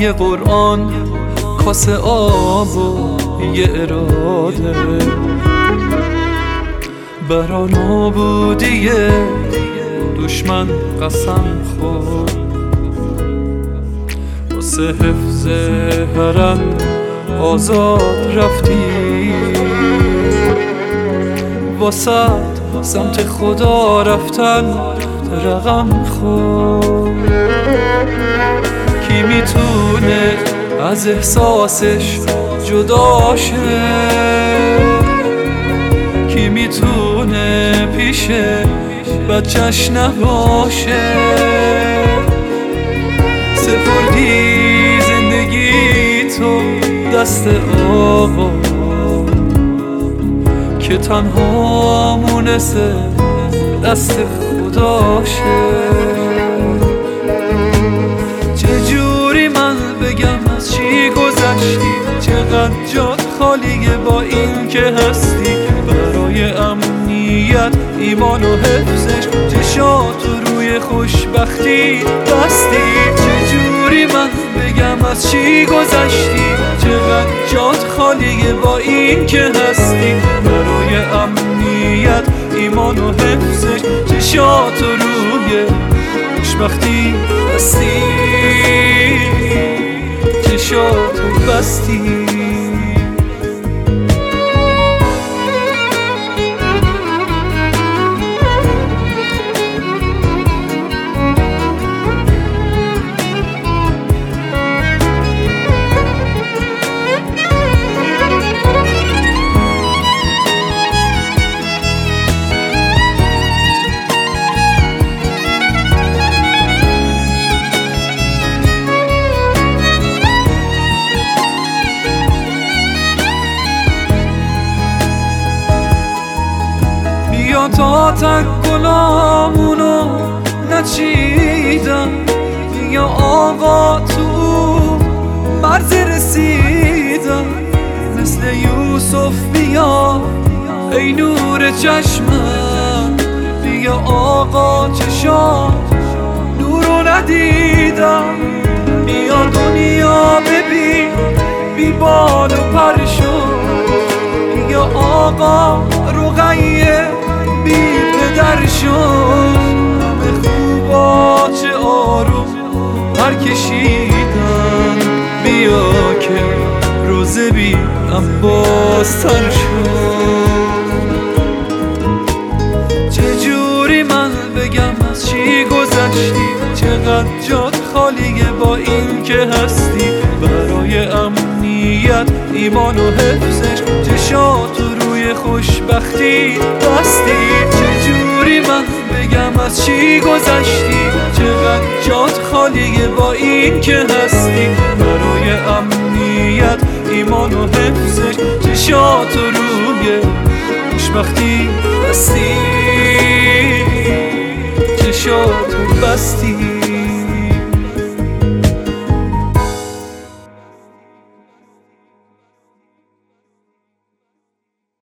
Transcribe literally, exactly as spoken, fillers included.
یه قرآن، کاسه آب و یه اراده، برا نابودی دشمن قسم خورد، واسه حفظ حرم آزاد رفتی، واسه سمت خدا رفتن رقم خورد. کی میتونه از احساسش جدا شه؟ کی میتونه پیش بچه‌ش نباشه؟ سپردی زندگی تو دست آقا که تنها مونسه دست خداشه. چجوری من بگم از چی گذشتی؟ چقدر جات خالیه با این که هستی، برای امنیت ایمان و حفظش چشاتو روی خوشبختی بستی. چجوری من بگم از چی گذشتی؟ چقدر جات خالیه با این که هستی، برای امنیت ایمان و حفظش چشاتو روی خوشبختی بستی، چشاتو بستی. بیا تا تک گلامونو نچیدم، بیا آقا تو مرز رسیدم، مثل یوسف بیا ای نور چشمم، بیا آقا چشام نورو ندیدم، بیا دنیا ببین بی بال و پر شد، بیا آقا رقیه بی پدر شد. همه خوبا چه آروم پر کشیدن، بیا که روزه بی عباس تر شد. چجوری من بگم از چی گذشتی؟ چقدر جات خالیه با این که هستی، برای امنیت ایمان و حفظش چشاتو روی خوشبختی بستی. چجوری من بگم از چی گذشتی؟ چقدر جات خالیه با این که هستی، برای امنیت ایمان و حفظش چشاتو روی خوشبختی بستی، چشاتو بستی.